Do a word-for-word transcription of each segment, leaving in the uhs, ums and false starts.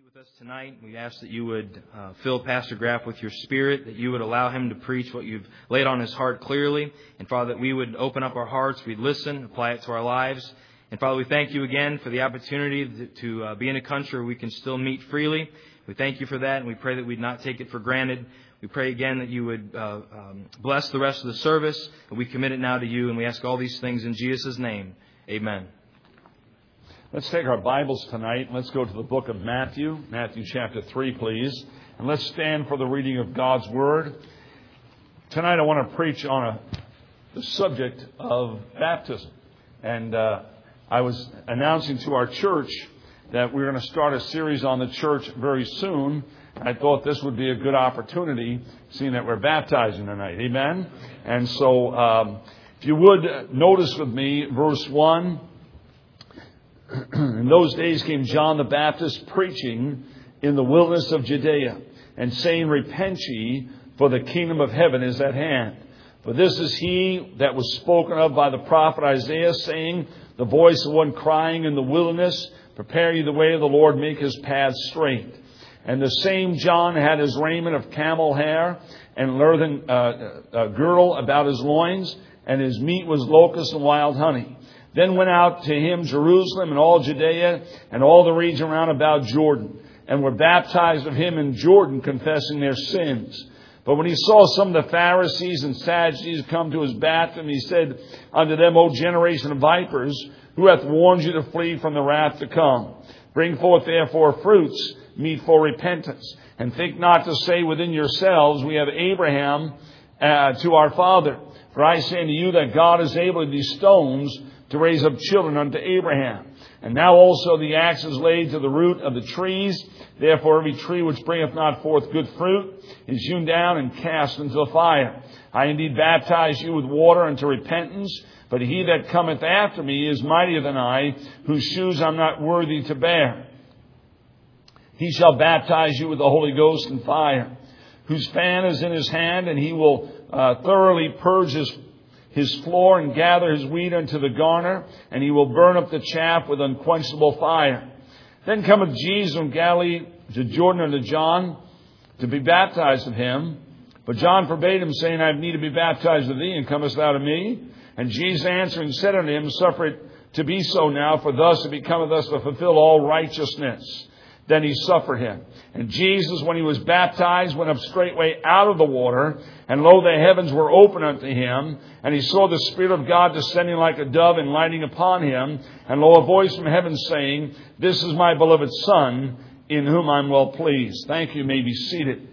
with us tonight. We ask that you would uh, fill Pastor Graff with your Spirit, that you would allow him to preach what you've laid on his heart clearly. And Father, that we would open up our hearts, we'd listen, apply it to our lives. And Father, we thank you again for the opportunity to, to uh, be in a country where we can still meet freely. We thank you for that, and we pray that we'd not take it for granted. We pray again that you would uh, um, bless the rest of the service. And we commit it now to you, and we ask all these things in Jesus' name. Amen. Let's take our Bibles tonight. Let's go to the book of Matthew, Matthew chapter three, please. And let's stand for the reading of God's Word. Tonight I want to preach on a, the subject of baptism. And uh, I was announcing to our church that we're going to start a series on the church very soon. I thought this would be a good opportunity, seeing that we're baptizing tonight. Amen? And so um, if you would notice with me verse one. In those days came John the Baptist preaching in the wilderness of Judea and saying, Repent ye, for the kingdom of heaven is at hand. For this is he that was spoken of by the prophet Isaiah, saying, The voice of one crying in the wilderness, Prepare ye the way of the Lord, make his paths straight. And the same John had his raiment of camel hair and leathern uh, uh, girdle about his loins, and his meat was locusts and wild honey. Then went out to him Jerusalem and all Judea and all the region round about Jordan, and were baptized of him in Jordan, confessing their sins. But when he saw some of the Pharisees and Sadducees come to his baptism, he said unto them, O generation of vipers, who hath warned you to flee from the wrath to come? Bring forth therefore fruits meet for repentance, and think not to say within yourselves, We have Abraham uh, to our father. For I say unto you that God is able of these stones to raise up children unto Abraham. And now also the axe is laid to the root of the trees. Therefore every tree which bringeth not forth good fruit is hewn down and cast into the fire. I indeed baptize you with water unto repentance, but he that cometh after me is mightier than I, whose shoes I'm not worthy to bear. He shall baptize you with the Holy Ghost and fire, whose fan is in his hand, and he will uh, thoroughly purge his his floor and gather his wheat unto the garner, and he will burn up the chaff with unquenchable fire. Then cometh Jesus from Galilee to Jordan unto John to be baptized of him. But John forbade him, saying, I have need to be baptized of thee, and comest thou to me? And Jesus answering said unto him, Suffer it to be so now, for thus it becometh us to fulfill all righteousness. Then he suffered him. And Jesus, when he was baptized, went up straightway out of the water. And lo, the heavens were open unto him. And he saw the Spirit of God descending like a dove and lighting upon him. And lo, a voice from heaven saying, This is my beloved Son, in whom I'm well pleased. Thank you. You may be seated.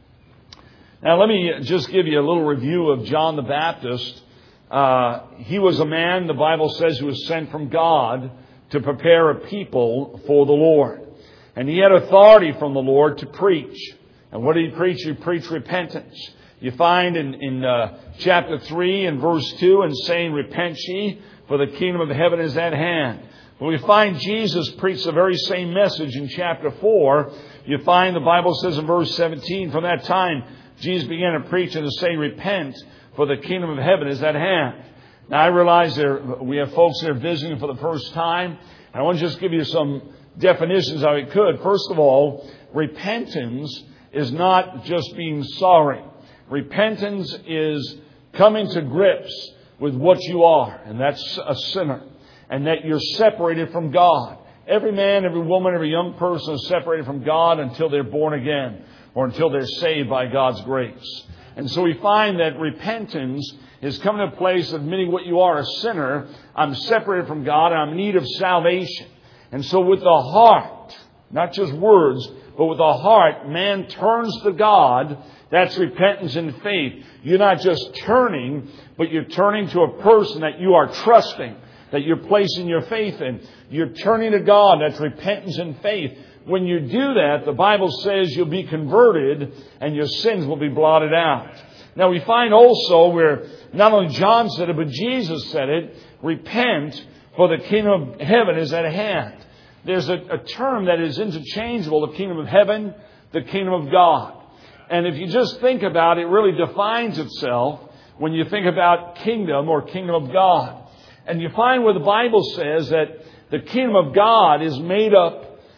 Now, let me just give you a little review of John the Baptist. Uh, he was a man, the Bible says, who was sent from God to prepare a people for the Lord. And he had authority from the Lord to preach. And what did he preach? He preached repentance. You find in, in uh, chapter three and verse two, and saying, Repent ye, for the kingdom of heaven is at hand. But we find Jesus preached the very same message in chapter four. You find the Bible says in verse seventeen, From that time Jesus began to preach and to say, Repent, for the kingdom of heaven is at hand. Now I realize there we have folks that are visiting for the first time. And I want to just give you some definitions how it could. First of all, repentance is not just being sorry. Repentance is coming to grips with what you are, and that's a sinner, and that you're separated from God. Every man, every woman, every young person is separated from God until they're born again or until they're saved by God's grace. And so we find that repentance is coming to a place of admitting what you are, a sinner. I'm separated from God, and I'm in need of salvation. And so with the heart, not just words, but with the heart, man turns to God. That's repentance and faith. You're not just turning, but you're turning to a person that you are trusting, that you're placing your faith in. You're turning to God. That's repentance and faith. When you do that, the Bible says you'll be converted and your sins will be blotted out. Now we find also where not only John said it, but Jesus said it, repent, for the kingdom of heaven is at hand. There's a, a term that is interchangeable, the kingdom of heaven, the kingdom of God. And if you just think about it, it really defines itself when you think about kingdom or kingdom of God. And you find where the Bible says that the kingdom of God is made up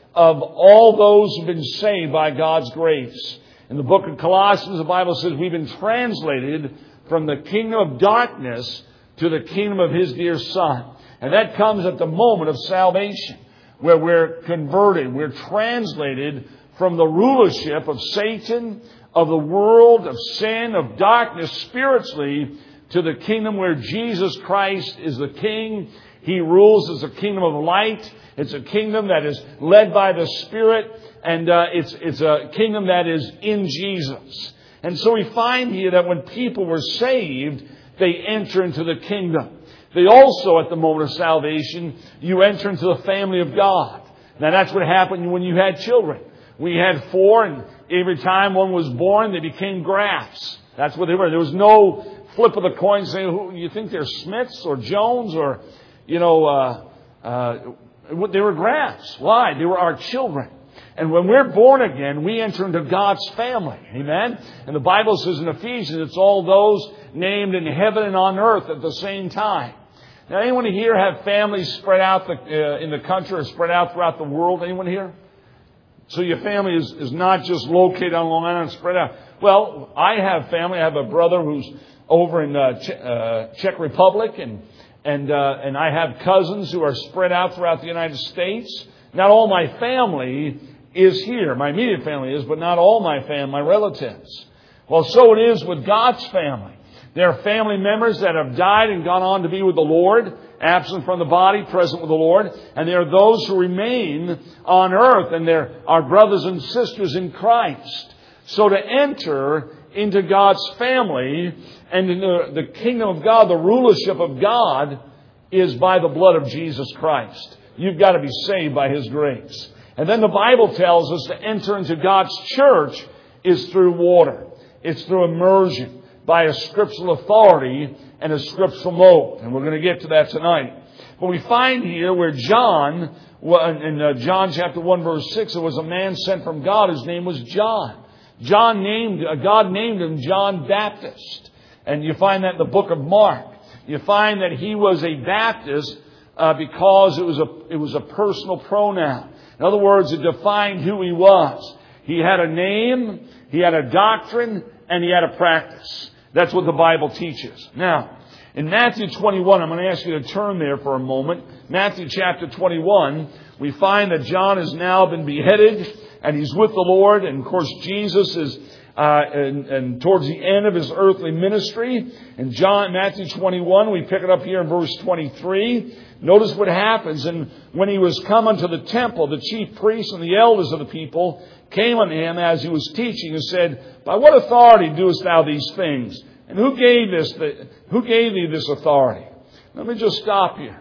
of all those who've been saved by God's grace. In the book of Colossians, the Bible says we've been translated from the kingdom of darkness to the kingdom of His dear Son. And that comes at the moment of salvation, where we're converted. We're translated from the rulership of Satan, of the world, of sin, of darkness spiritually, to the kingdom where Jesus Christ is the King. He rules as a kingdom of light. It's a kingdom that is led by the Spirit, and uh, it's it's a kingdom that is in Jesus. And so we find here that when people were saved, they enter into the kingdom. They also, at the moment of salvation, you enter into the family of God. Now that's what happened when you had children. We had four, and every time one was born, they became grafts. That's what they were. There was no flip of the coin saying, "Who you think they're Smiths or Jones or, you know, uh, uh, they were grafts." Why? They were our children. And when we're born again, we enter into God's family. Amen? And the Bible says in Ephesians, it's all those named in heaven and on earth at the same time. Now, anyone here have families spread out the, uh, in the country or spread out throughout the world? Anyone here? So your family is, is not just located on Long Island, spread out. Well, I have family. I have a brother who's over in uh, Ch- uh, Czech Republic, and and uh, and I have cousins who are spread out throughout the United States. Not all my family is here. My immediate family is, but not all my family, my relatives. Well, so it is with God's family. There are family members that have died and gone on to be with the Lord, absent from the body, present with the Lord. And there are those who remain on earth, and they're our brothers and sisters in Christ. So to enter into God's family and into the kingdom of God, the rulership of God, is by the blood of Jesus Christ. You've got to be saved by His grace. And then the Bible tells us to enter into God's church is through water. It's through immersion by a scriptural authority and a scriptural oath. And we're going to get to that tonight. But we find here where John, in John chapter one verse six, there was a man sent from God. His name was John. John named, God named him John Baptist. And you find that in the book of Mark. You find that he was a Baptist uh, because it was a, it was a personal pronoun. In other words, it defined who he was. He had a name, he had a doctrine, and he had a practice. That's what the Bible teaches. Now, in Matthew twenty-one, I'm going to ask you to turn there for a moment. Matthew chapter twenty-one, we find that John has now been beheaded, and he's with the Lord. And of course, Jesus is uh, and, and towards the end of his earthly ministry. In John, Matthew twenty-one, we pick it up here in verse twenty-three. Notice what happens. And when he was come unto the temple, the chief priests and the elders of the people came unto him as he was teaching and said, "By what authority doest thou these things? And who gave this? Who gave thee this authority?" Let me just stop here.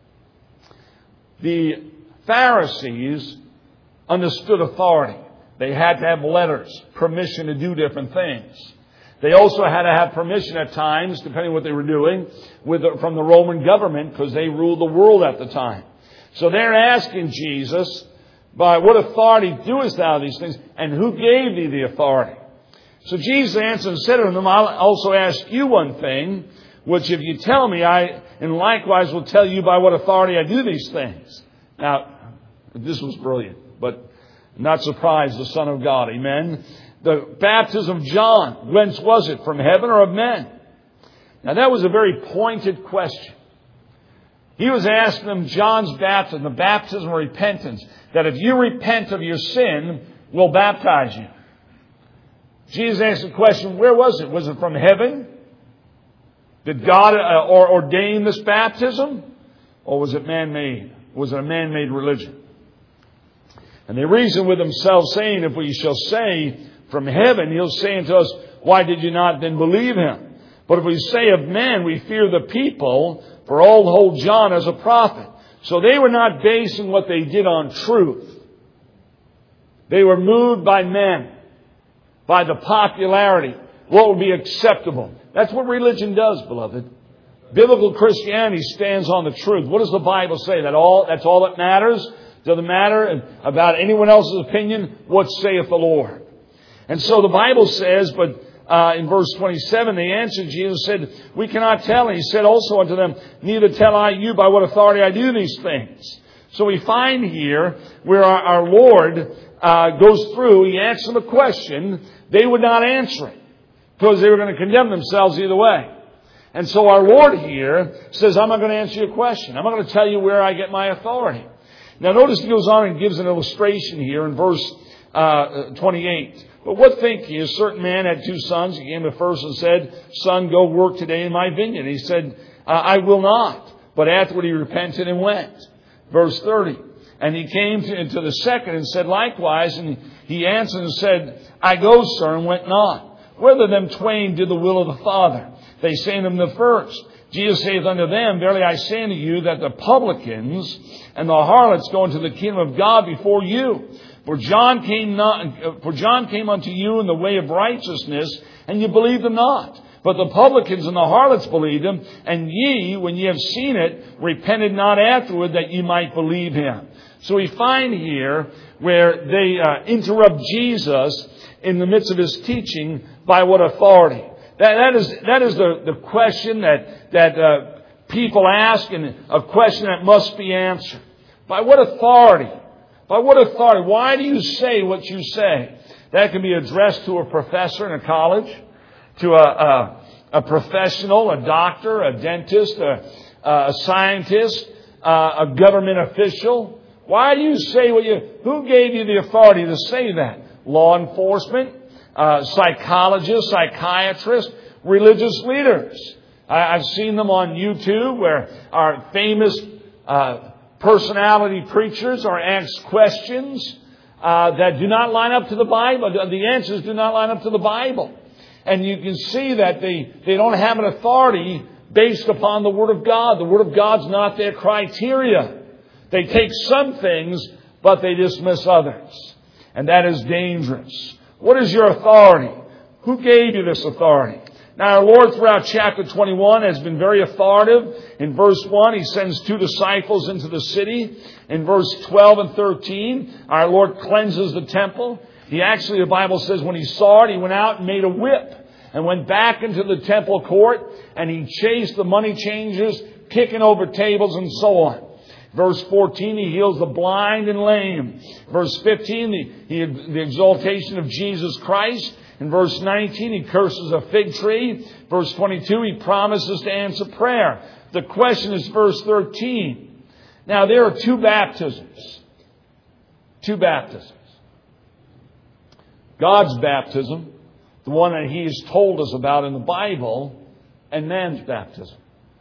The Pharisees understood authority. They had to have letters, permission to do different things. They also had to have permission at times, depending on what they were doing, with the, from the Roman government, because they ruled the world at the time. So they're asking Jesus, "By what authority doest thou these things? And who gave thee the authority?" So Jesus answered and said to them, "I'll also ask you one thing, which if you tell me, I and likewise will tell you by what authority I do these things." Now, this was brilliant, but not surprised, the Son of God. Amen. The baptism of John, whence was it? From heaven or of men? Now that was a very pointed question. He was asking them John's baptism, the baptism of repentance, that if you repent of your sin, we'll baptize you. Jesus asked the question, where was it? Was it from heaven? Did God uh, or ordain this baptism? Or was it man-made? Was it a man-made religion? And they reasoned with themselves, saying, "If we shall say from heaven, he'll say unto us, why did you not then believe him? But if we say of men, we fear the people, for all hold John as a prophet." So they were not basing what they did on truth. They were moved by men, by the popularity, what would be acceptable. That's what religion does, beloved. Biblical Christianity stands on the truth. What does the Bible say? That all, that's all that matters? Doesn't matter about anyone else's opinion. What saith the Lord? And so the Bible says, but uh, in verse twenty-seven, they answered Jesus, said, "We cannot tell." And he said also unto them, "Neither tell I you by what authority I do these things." So we find here where our, our Lord uh, goes through, He asks them a question. They would not answer it because they were going to condemn themselves either way. And so our Lord here says, I'm not going to answer your question. I'm not going to tell you where I get my authority. Now notice He goes on and gives an illustration here in verse uh, twenty-eight. But what think ye? A certain man had two sons. He came to the first and said, Son, go work today in my vineyard. He said, uh, I will not. But afterward he repented and went. Verse thirty. And he came to, into the second and said likewise. And he answered and said, I go, sir, and went not. Whether them twain did the will of the Father? They say unto him the first. Jesus saith unto them, Verily I say unto you that the publicans and the harlots go into the kingdom of God before you. For John came not, for John came unto you in the way of righteousness, and you believed him not. But the publicans and the harlots believed him, and ye, when ye have seen it, repented not afterward that ye might believe him. So we find here where they uh, interrupt Jesus in the midst of his teaching by what authority? That, that is that is the, the question that that uh, people ask, and a question that must be answered. By what authority? By what authority? Why do you say what you say? That can be addressed to a professor in a college, to a, a, a professional, a doctor, a dentist, a, a scientist, a government official. Why do you say what you... Who gave you the authority to say that? Law enforcement, uh, psychologists, psychiatrists, religious leaders. I, I've seen them on YouTube where our famous uh, personality preachers are asked questions uh, that do not line up to the Bible. The answers do not line up to the Bible. And you can see that they, they don't have an authority based upon the Word of God. The Word of God's not their criteria. They take some things, but they dismiss others. And that is dangerous. What is your authority? Who gave you this authority? Now, our Lord throughout chapter twenty-one has been very authoritative. In verse one, He sends two disciples into the city. In verse twelve and thirteen, our Lord cleanses the temple. He actually, the Bible says, when He saw it, He went out and made a whip and went back into the temple court, and He chased the money changers, kicking over tables and so on. Verse fourteen, He heals the blind and lame. Verse fifteen, the, he, the exaltation of Jesus Christ. In verse nineteen, He curses a fig tree. Verse twenty-two, He promises to answer prayer. The question is verse thirteen. Now, there are two baptisms. Two baptisms. God's baptism, the one that He has told us about in the Bible, and man's baptism.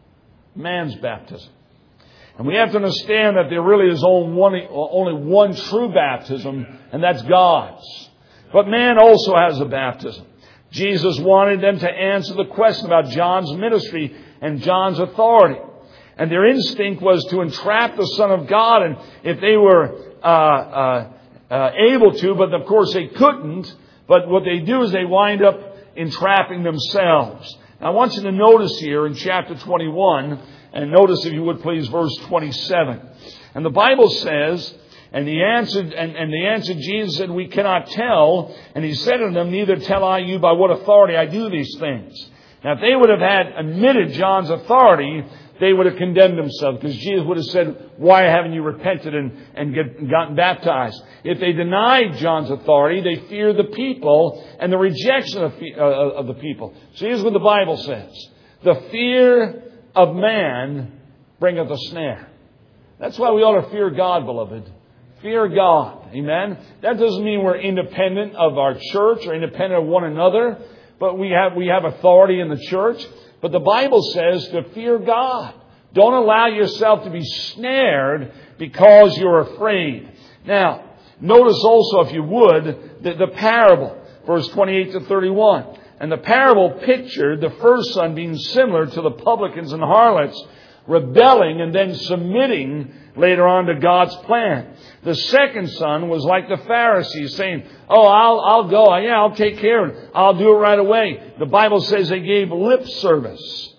Man's baptism. And we have to understand that there really is only one, only one true baptism, and that's God's. But man also has a baptism. Jesus wanted them to answer the question about John's ministry and John's authority. And their instinct was to entrap the Son of God. And if they were uh, uh, uh, able to, but of course they couldn't, but what they do is they wind up entrapping themselves. Now, I want you to notice here in chapter twenty-one, and notice, if you would please, verse twenty-seven. And the Bible says, And he answered, and, and the answer Jesus said, We cannot tell. And He said unto them, Neither tell I you by what authority I do these things. Now, if they would have had admitted John's authority, they would have condemned themselves, because Jesus would have said, Why haven't you repented and, and get, gotten baptized? If they denied John's authority, they feared the people and the rejection of, uh, of the people. So here's what the Bible says. The fear of man bringeth a snare. That's why we ought to fear God, beloved. Fear God. Amen. That doesn't mean we're independent of our church or independent of one another, but we have we have authority in the church. But the Bible says to fear God. Don't allow yourself to be snared because you're afraid. Now, notice also, if you would, the, the parable, verse twenty-eight to thirty-one. And the parable pictured the first son being similar to the publicans and harlots, rebelling and then submitting later on to God's plan. The second son was like the Pharisees, saying, Oh, I'll, I'll go. Yeah, I'll take care of it. I'll do it right away. The Bible says they gave lip service,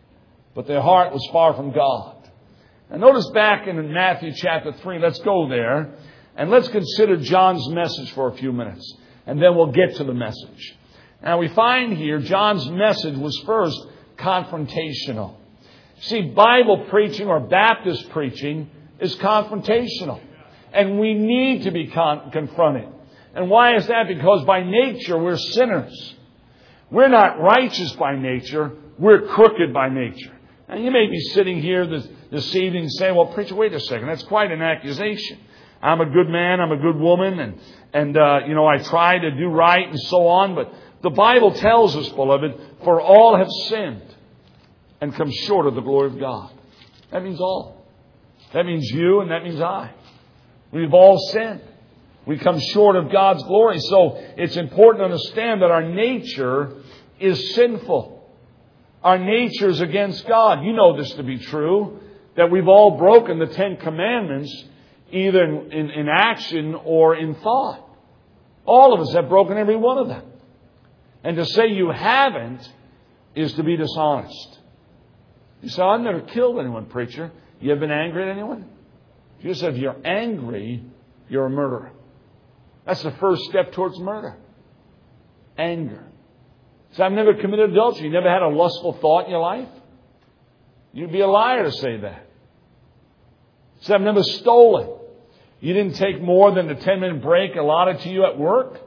but their heart was far from God. Now notice back in Matthew chapter three, let's go there, and let's consider John's message for a few minutes, and then we'll get to the message. Now we find here John's message was first confrontational. See, Bible preaching or Baptist preaching is confrontational. And we need to be con- confronted. And why is that? Because by nature we're sinners. We're not righteous by nature. We're crooked by nature. And you may be sitting here this, this evening saying, well, preacher, wait a second. That's quite an accusation. I'm a good man. I'm a good woman. And, and uh, you know, I try to do right and so on. But the Bible tells us, beloved, for all have sinned and come short of the glory of God. That means all. That means you and that means I. We've all sinned. We come short of God's glory. So it's important to understand that our nature is sinful. Our nature is against God. You know this to be true, that we've all broken the Ten Commandments, either in, in, in action or in thought. All of us have broken every one of them. And to say you haven't is to be dishonest. You say, I've never killed anyone, preacher. You ever been angry at anyone? You said, if you're angry, you're a murderer. That's the first step towards murder. Anger. So I've never committed adultery. You never had a lustful thought in your life? You'd be a liar to say that. So I've never stolen. You didn't take more than the ten-minute break allotted to you at work?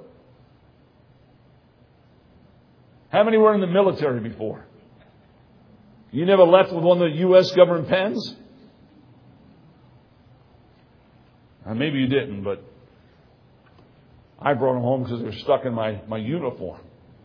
How many were in the military before? You never left with one of the U S government pens? Uh, maybe you didn't, but I brought them home because they were stuck in my, my uniform.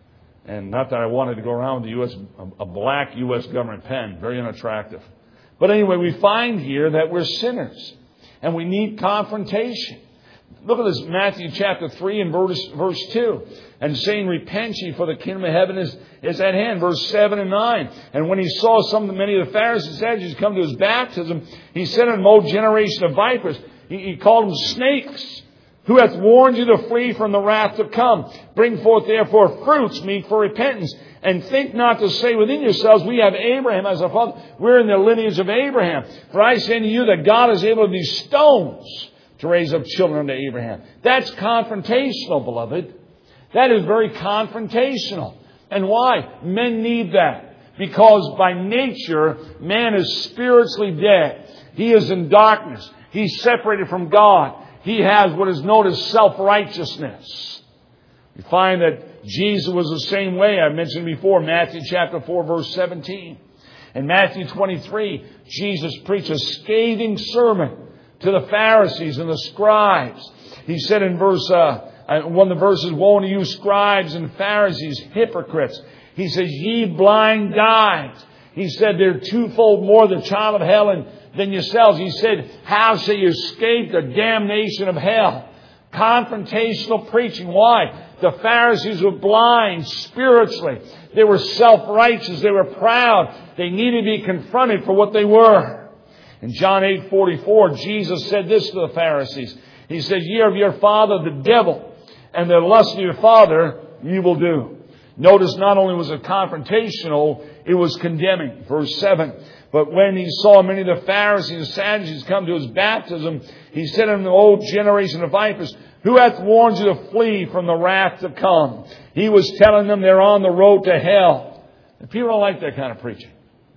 And not that I wanted to go around with the U S a, a black U S government pen. Very unattractive. But anyway, we find here that we're sinners. And we need confrontation. Look at this, Matthew chapter three and verse, verse two. And saying, repent ye, for the kingdom of heaven is, is at hand. Verse seven and nine. And when he saw some of the, many of the Pharisees and Sadducees come to his baptism, he said unto them, O generation of vipers, he, he called them snakes. Who hath warned you to flee from the wrath to come? Bring forth therefore fruits meet for repentance. And think not to say within yourselves, we have Abraham as our father. We're in the lineage of Abraham. For I say to you that God is able of these stones to raise up children unto Abraham. That's confrontational, beloved. That is very confrontational. And why? Men need that. Because by nature, man is spiritually dead. He is in darkness. He's separated from God. He has what is known as self-righteousness. We find that Jesus was the same way. I mentioned before, Matthew chapter four, verse seventeen. In Matthew twenty-three, Jesus preached a scathing sermon to the Pharisees and the scribes. He said in verse, uh, one of the verses, woe unto you, scribes and Pharisees, hypocrites. He says, ye blind guides. He said, they're twofold more the child of hell and than yourselves. He said, how shall you escape the damnation of hell? Confrontational preaching. Why? The Pharisees were blind spiritually. They were self-righteous. They were proud. They needed to be confronted for what they were. In John eight forty-four, Jesus said this to the Pharisees. He said, ye are of your father the devil, and the lust of your father you will do. Notice not only was it confrontational, it was condemning. Verse seven. But when he saw many of the Pharisees and Sadducees come to his baptism, he said unto the old generation of vipers, who hath warned you to flee from the wrath to come? He was telling them they're on the road to hell. And people don't like that kind of preaching.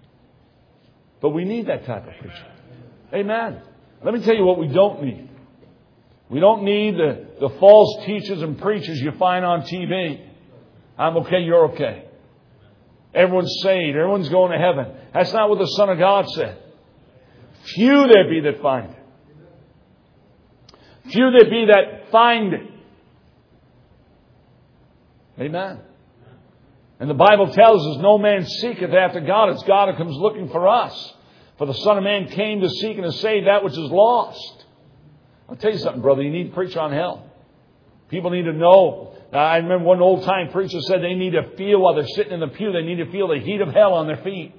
But we need that type of preaching. Amen. Let me tell you what we don't need. We don't need the, the false teachers and preachers you find on T V. I'm okay, you're okay. Everyone's saved. Everyone's going to heaven. That's not what the Son of God said. Few there be that find it. Few there be that find it. Amen. And the Bible tells us no man seeketh after God. It's God who comes looking for us. For the Son of Man came to seek and to save that which is lost. I'll tell you something, brother. You need to preach on hell. People need to know. I remember one old-time preacher said they need to feel while they're sitting in the pew, they need to feel the heat of hell on their feet.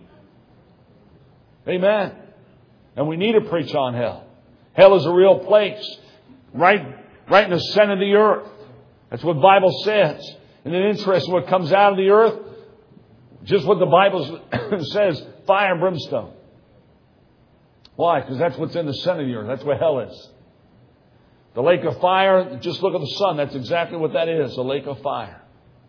Amen. And we need to preach on hell. Hell is a real place. Right, right in the center of the earth. That's what the Bible says. And it's interesting what comes out of the earth. Just what the Bible says. Fire and brimstone. Why? Because that's what's in the center of the earth. That's where hell is. The lake of fire, just look at the sun. That's exactly what that is, a lake of fire.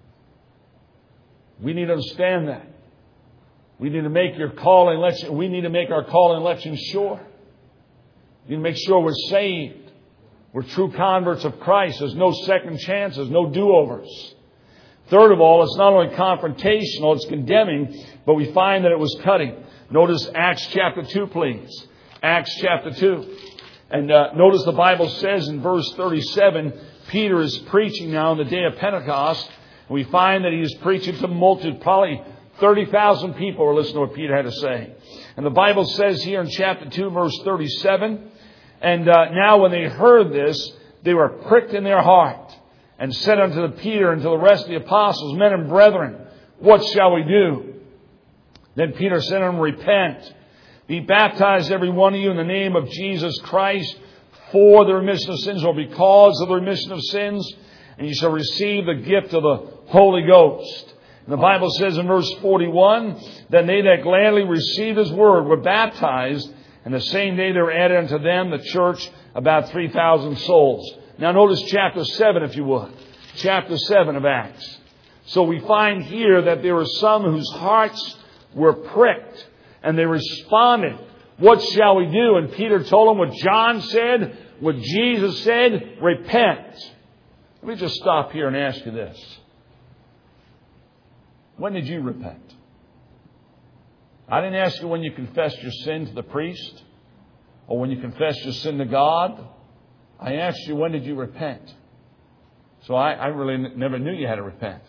We need to understand that. We need to make your call and election, we need to make our call and election sure. We need to make sure we're saved. We're true converts of Christ. There's no second chances, no do-overs. Third of all, it's not only confrontational, it's condemning, but we find that it was cutting. Notice Acts chapter two, please. Acts chapter two. And uh, notice the Bible says in verse thirty-seven, Peter is preaching now on the day of Pentecost. And we find that he is preaching to multitude. Probably thirty thousand people were listening to what Peter had to say. And the Bible says here in chapter two, verse thirty-seven, and uh, now when they heard this, they were pricked in their heart, and said unto the Peter and to the rest of the apostles, Men and brethren, what shall we do? Then Peter said unto them, Repent. Be baptized every one of you in the name of Jesus Christ for the remission of sins, or because of the remission of sins, and you shall receive the gift of the Holy Ghost. And the Bible says in verse forty-one, Then they that gladly received His word were baptized, and the same day there were added unto them, the church, about three thousand souls. Now notice chapter seven, if you would. Chapter seven of Acts. So we find here that there were some whose hearts were pricked, and they responded, What shall we do? And Peter told them what John said, what Jesus said, Repent. Let me just stop here and ask you this. When did you repent? I didn't ask you when you confessed your sin to the priest, or when you confessed your sin to God. I asked you, when did you repent? So I, I really n- never knew you had to repent.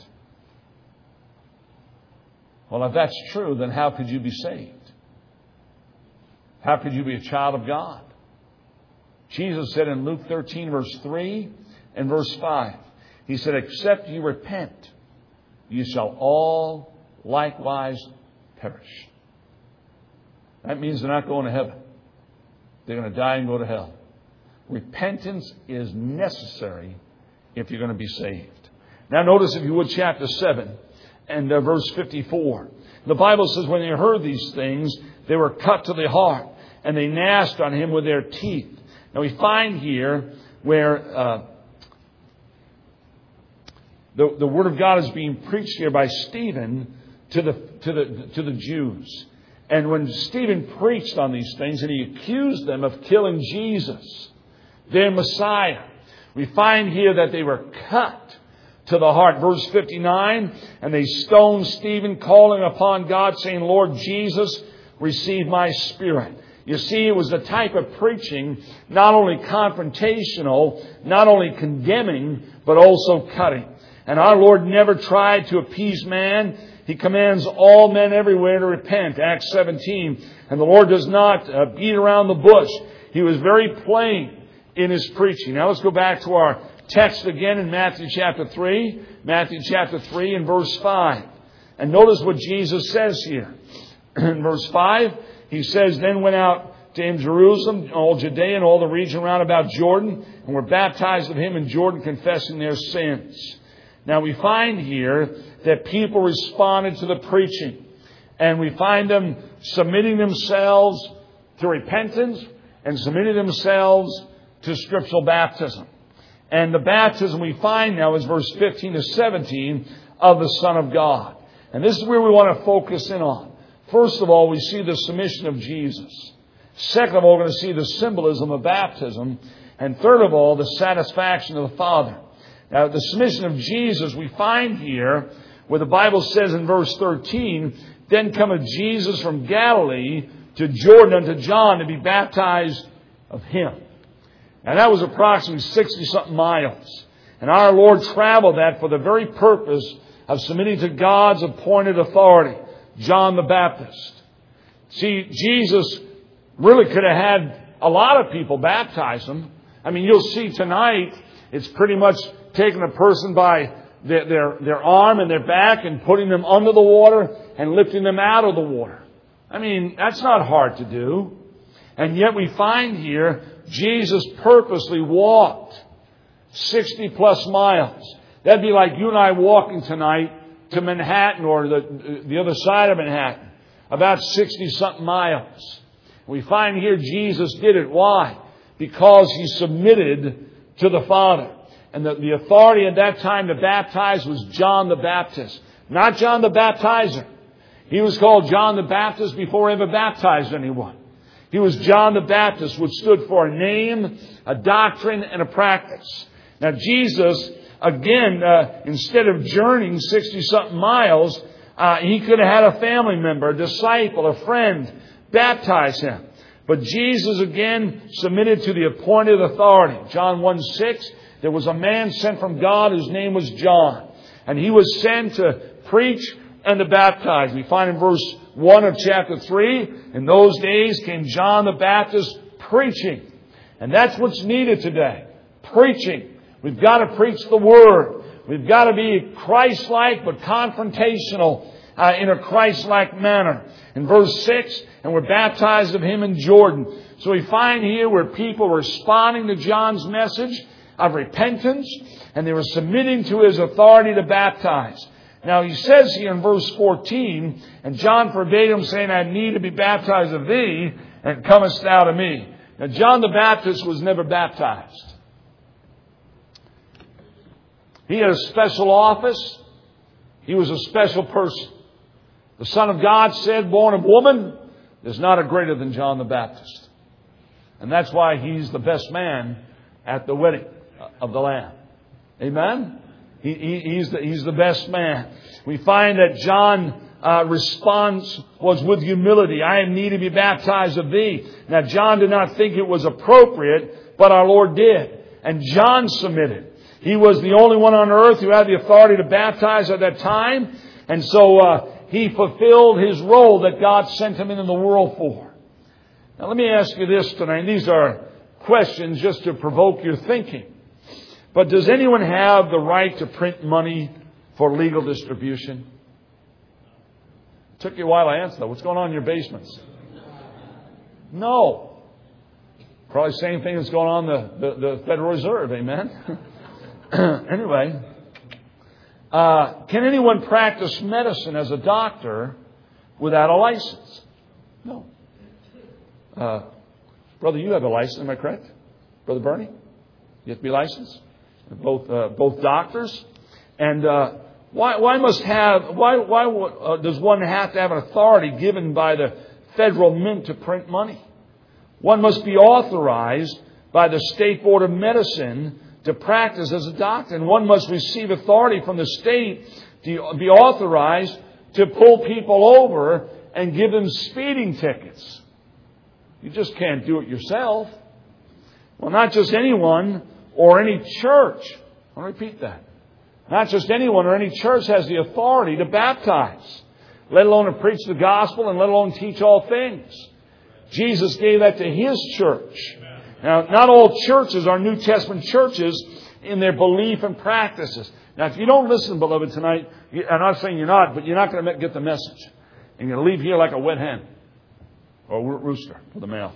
Well, if that's true, then how could you be saved? How could you be a child of God? Jesus said in Luke thirteen, verse three and verse five, He said, Except you repent, you shall all likewise perish. That means they're not going to heaven. They're going to die and go to hell. Repentance is necessary if you're going to be saved. Now notice, if you would, chapter seven and uh, verse fifty-four. The Bible says, when they heard these things, they were cut to the heart, and they gnashed on him with their teeth. Now we find here where uh, the, the Word of God is being preached here by Stephen to the, to the, to the Jews. And when Stephen preached on these things and he accused them of killing Jesus, their Messiah, we find here that they were cut to the heart. Verse fifty-nine, and they stoned Stephen, calling upon God, saying, Lord Jesus, receive my spirit. You see, it was the type of preaching, not only confrontational, not only condemning, but also cutting. And our Lord never tried to appease man. He commands all men everywhere to repent. Acts seventeen. And the Lord does not uh, beat around the bush. He was very plain in His preaching. Now let's go back to our text again in Matthew chapter three. Matthew chapter three and verse five. And notice what Jesus says here. In verse five, He says, Then went out to him Jerusalem, all Judea and all the region round about Jordan, and were baptized of him in Jordan, confessing their sins. Now we find here that people responded to the preaching. And we find them submitting themselves to repentance and submitting themselves to scriptural baptism. And the baptism we find now is verse fifteen to seventeen of the Son of God. And this is where we want to focus in on. First of all, we see the submission of Jesus. Second of all, we're going to see the symbolism of baptism. And third of all, the satisfaction of the Father. Now, the submission of Jesus we find here where the Bible says in verse thirteen, Then cometh Jesus from Galilee to Jordan unto John to be baptized of him. Now that was approximately sixty-something miles. And our Lord traveled that for the very purpose of submitting to God's appointed authority, John the Baptist. See, Jesus really could have had a lot of people baptize him. I mean, you'll see tonight, it's pretty much taking a person by their, their, their arm and their back and putting them under the water and lifting them out of the water. I mean, that's not hard to do. And yet we find here Jesus purposely walked sixty plus miles. That'd be like you and I walking tonight to Manhattan or the, the other side of Manhattan. About sixty something miles. We find here Jesus did it. Why? Because He submitted to the Father. And the, the authority at that time to baptize was John the Baptist. Not John the Baptizer. He was called John the Baptist before he ever baptized anyone. He was John the Baptist, which stood for a name, a doctrine, and a practice. Now Jesus, again, uh, instead of journeying sixty-something miles, uh, he could have had a family member, a disciple, a friend, baptize him. But Jesus, again, submitted to the appointed authority. John one six, there was a man sent from God whose name was John. And he was sent to preach and to baptize. We find in verse one of chapter three, in those days came John the Baptist preaching. And that's what's needed today. Preaching. We've got to preach the Word. We've got to be Christ-like but confrontational uh, in a Christ-like manner. In verse six, and were baptized of him in Jordan. So we find here where people were responding to John's message of repentance, and they were submitting to his authority to baptize. Now he says here in verse fourteen, and John forbade him, saying, I need to be baptized of thee, and comest thou to me. Now John the Baptist was never baptized. He had a special office. He was a special person. The Son of God said, born of woman, there's not a greater than John the Baptist. And that's why he's the best man at the wedding of the Lamb. Amen? He, he, he's, the, he's the best man. We find that John uh, response was with humility. I am need to be baptized of thee. Now John did not think it was appropriate, but our Lord did. And John submitted. He was the only one on earth who had the authority to baptize at that time. And so uh, he fulfilled his role that God sent him into the world for. Now let me ask you this tonight. These are questions just to provoke your thinking. But does anyone have the right to print money for legal distribution? It took you a while to answer that. What's going on in your basements? No. Probably the same thing that's going on in the, the, the Federal Reserve. Amen? Anyway, uh, can anyone practice medicine as a doctor without a license? No. Uh, brother, you have a license, am I correct? Brother Bernie? You have to be licensed? Both uh, both doctors. And uh, why why must have why why uh, does one have to have an authority given by the federal mint to print money? One must be authorized by the State Board of Medicine to practice as a doctor, and one must receive authority from the state to be authorized to pull people over and give them speeding tickets. You just can't do it yourself. Well, not just anyone or any church. I'll repeat that. Not just anyone or any church has the authority to baptize, let alone to preach the gospel and let alone teach all things. Jesus gave that to His church. Now, not all churches are New Testament churches in their belief and practices. Now, if you don't listen, beloved, tonight, I'm not saying you're not, but you're not going to get the message. And you're going to leave here like a wet hen or a rooster for the male.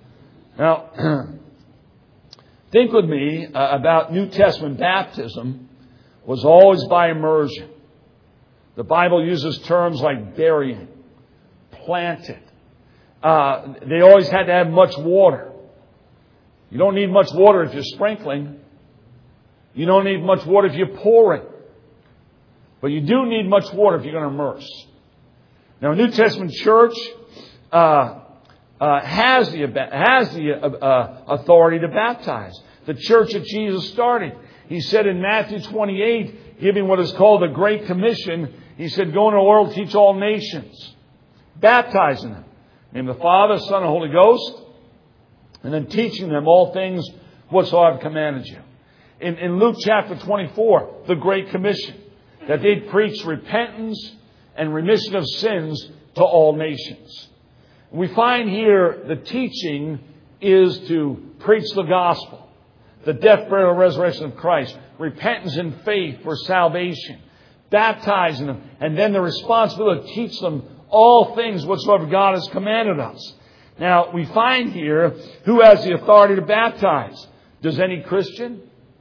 Now, think with me uh, about New Testament baptism was always by immersion. The Bible uses terms like burying, planted. Uh, they always had to have much water. You don't need much water if you're sprinkling. You don't need much water if you're pouring. But you do need much water if you're going to immerse. Now, a New Testament church uh, uh, has the, has the uh, uh, authority to baptize. The church that Jesus started. He said in Matthew twenty-eight, giving what is called the Great Commission, He said, go into the world, teach all nations, baptizing them. In the name of the Father, Son, and Holy Ghost. And then teaching them all things whatsoever I've commanded you. In, in Luke chapter twenty-four, the Great Commission, that they'd preach repentance and remission of sins to all nations. We find here the teaching is to preach the gospel, the death, burial, and resurrection of Christ, repentance and faith for salvation, baptizing them, and then the responsibility to teach them all things whatsoever God has commanded us. Now, we find here who has the authority to baptize. Does any Christian?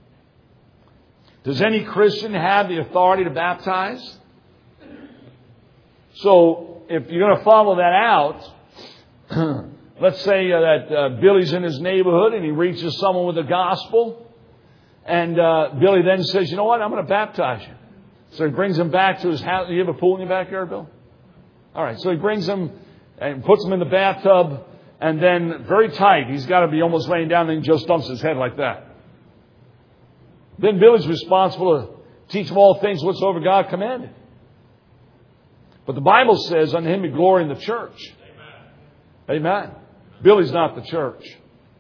Does any Christian have the authority to baptize? So, if you're going to follow that out, let's say uh, that uh, Billy's in his neighborhood and he reaches someone with the gospel. And uh, Billy then says, you know what, I'm going to baptize you. So he brings him back to his house. Do you have a pool in your backyard, Bill? All right, so he brings him and puts him in the bathtub, and then very tight. He's got to be almost laying down, and he just dumps his head like that. Then Billy's responsible to teach him all things whatsoever God commanded. But the Bible says, unto him be glory in the church. Amen. Amen. Billy's not the church. Amen.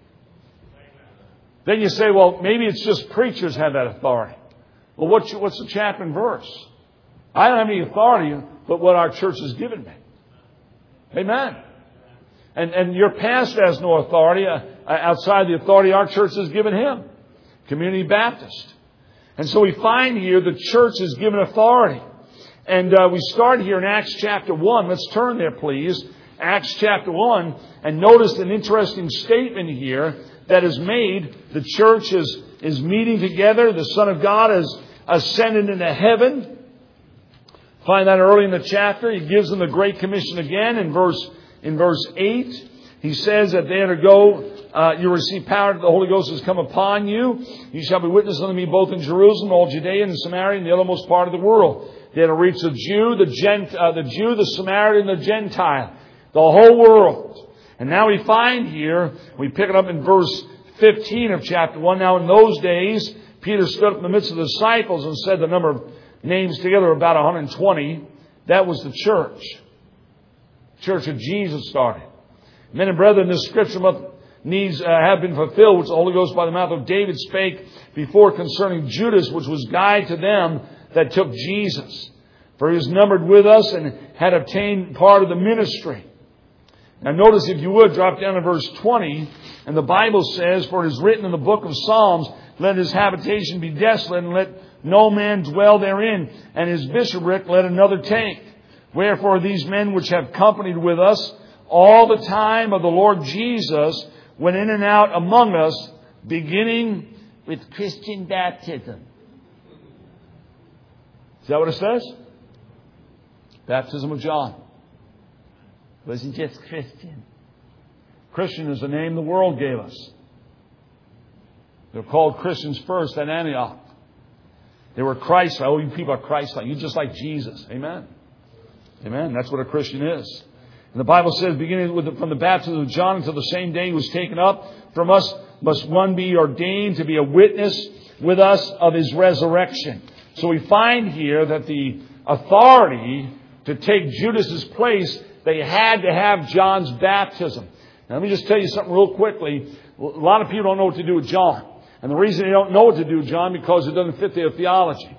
Then you say, well, maybe it's just preachers have that authority. Well, what's, what's the chapter and verse? I don't have any authority but what our church has given me. Amen. And, and your pastor has no authority uh, outside the authority our church has given him. Community Baptist. And so we find here the church is given authority. And uh, we start here in Acts chapter one. Let's turn there, please. Acts chapter one. And notice an interesting statement here that is made. The church is, is meeting together. The Son of God has ascended into heaven. Find that early in the chapter. He gives them the Great Commission again in verse, in verse eight. He says that they are to go, uh, you receive power, the Holy Ghost has come upon you. You shall be witnesses unto me both in Jerusalem, all Judea and Samaria, and the uttermost part of the world. They are to reach the Jew, the Gent, uh, the Jew, the Samaritan, and the Gentile. The whole world. And now we find here, we pick it up in verse fifteen of chapter one. Now in those days, Peter stood up in the midst of the disciples and said the number of names together about one hundred twenty. That was the church. Church of Jesus started. Men and brethren, this scripture must needs uh, have been fulfilled, which the Holy Ghost by the mouth of David spake before concerning Judas, which was guide to them that took Jesus. For he was numbered with us and had obtained part of the ministry. Now notice, if you would, drop down to verse twenty. And the Bible says, for it is written in the book of Psalms, let his habitation be desolate, and let no man dwell therein, and his bishopric let another take. Wherefore these men which have companied with us all the time of the Lord Jesus went in and out among us, beginning with Christian baptism. Is that what it says? Baptism of John. It wasn't just Christian. Christian is the name the world gave us. They were called Christians first at Antioch. They were Christ-like. Oh, you people are Christ-like. You're just like Jesus. Amen. Amen. That's what a Christian is. And the Bible says, beginning with the, from the baptism of John until the same day he was taken up from us, must one be ordained to be a witness with us of his resurrection. So we find here that the authority to take Judas's place, they had to have John's baptism. Now, let me just tell you something real quickly. A lot of people don't know what to do with John. And the reason they don't know what to do with John because it doesn't fit their theology.